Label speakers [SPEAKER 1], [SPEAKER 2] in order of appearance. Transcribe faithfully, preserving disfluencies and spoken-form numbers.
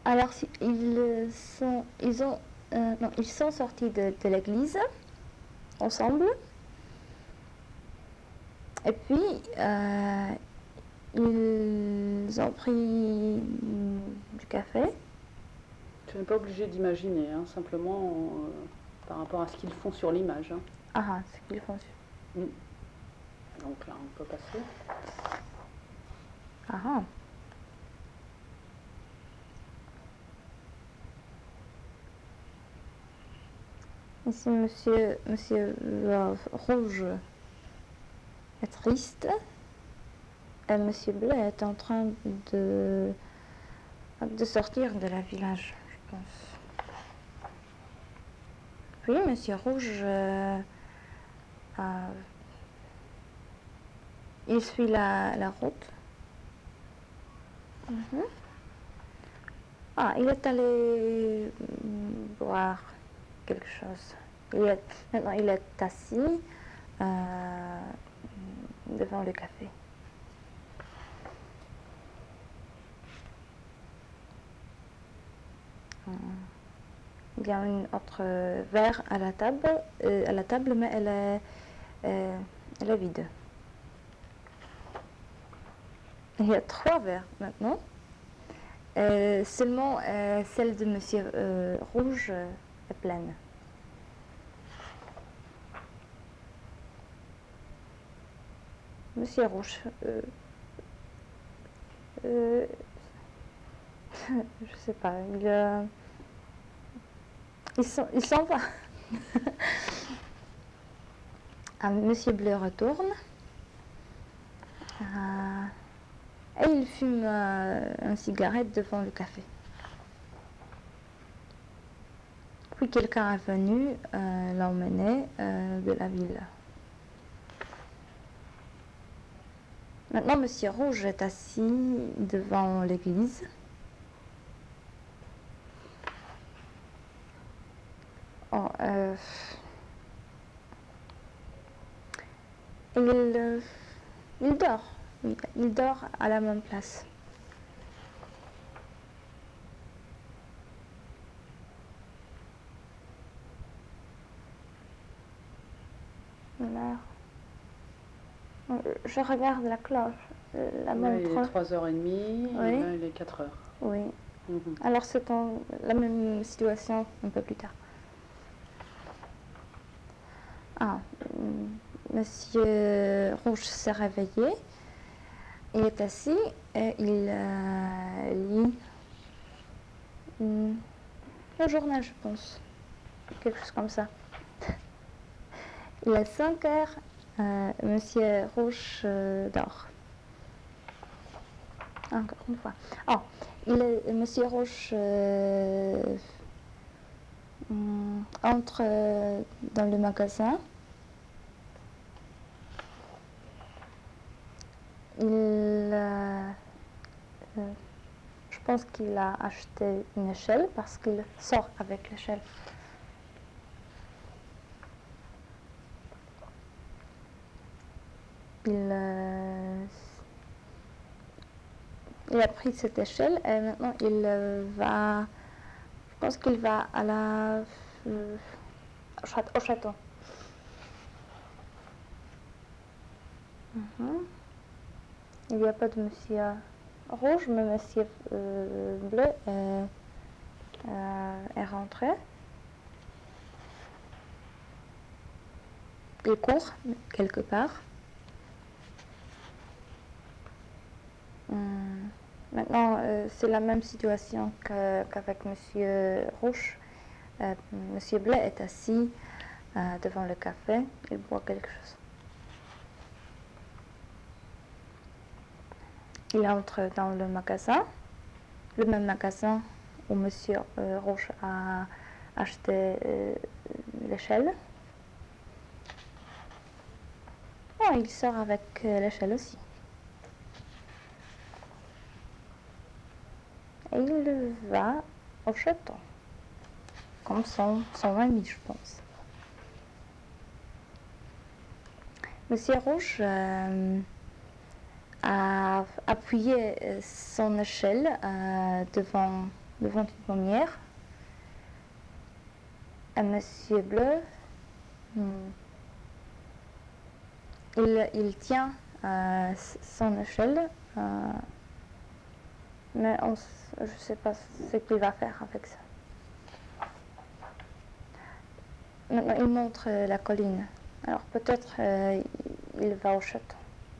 [SPEAKER 1] Alors, ils sont, ils ont, euh, non, ils sont sortis de, de l'église ensemble. Et puis, euh, ils ont pris du café.
[SPEAKER 2] Tu n'es pas obligé d'imaginer, hein, simplement euh, par rapport à ce qu'ils font sur l'image. Hein.
[SPEAKER 1] Ah, ce qu'ils font.
[SPEAKER 2] Mm. Donc là, on peut passer.
[SPEAKER 1] Ah. Ici, monsieur, monsieur le Rouge est triste. Et monsieur Bleu est en train de, de sortir de la village, je pense. Puis monsieur Rouge, euh, euh, il suit la, la route. Mm-hmm. Ah, il est allé boire quelque chose. Il est, maintenant, il est assis euh, devant le café. Il y a une autre verre à la table, euh, à la table, mais elle est, euh, elle est vide. Il y a trois verres maintenant. Euh, seulement euh, celle de monsieur euh, Rouge euh, est pleine. Monsieur Rouge, euh, euh, je sais pas, il, euh, il s'en va. Ah, monsieur Bleu retourne euh, et il fume euh, une cigarette devant le café. Puis quelqu'un est venu euh, l'emmener euh, de la ville. Maintenant, monsieur Rouge est assis devant l'église. Oh, euh, il, euh, il dort. Il, il dort à la même place. Alors, je regarde la cloche, la montre.
[SPEAKER 2] Là, il est trois heures trente
[SPEAKER 1] Oui.
[SPEAKER 2] Et là, il est quatre heures.
[SPEAKER 1] Oui.
[SPEAKER 2] Mm-hmm.
[SPEAKER 1] Alors, c'est la même situation un peu plus tard. Ah, monsieur Rouge s'est réveillé. Il est assis et il euh, lit mm, le journal, je pense. Quelque chose comme ça. Il est cinq heures, euh, monsieur Rouge euh, dort. Encore une fois. Oh, il est, monsieur Rouge euh, mm, entre euh, dans le magasin. Il, euh, euh, je pense qu'il a acheté une échelle parce qu'il sort avec l'échelle. Il, euh, il a pris cette échelle et maintenant il euh, va, je pense qu'il va à la, euh, au château. Mm-hmm. Il n'y a pas de monsieur Rouge, mais monsieur euh, Bleu est, euh, est rentré. Il court quelque part. Hum. Maintenant, euh, c'est la même situation que, qu'avec monsieur Rouge. Euh, monsieur Bleu est assis euh, devant le café. Il boit quelque chose. Il entre dans le magasin, le même magasin où monsieur euh, Rouge a acheté euh, l'échelle. Oh, il sort avec euh, l'échelle aussi. Et il va au château, comme son, son ami, je pense. Monsieur Rouge euh, a appuyé son échelle euh, devant, devant une pommière. Un monsieur bleu, hmm, il, il tient euh, son échelle, euh, mais on, je ne sais pas ce qu'il va faire avec ça. Maintenant, il montre la colline. Alors peut-être euh, il va au château.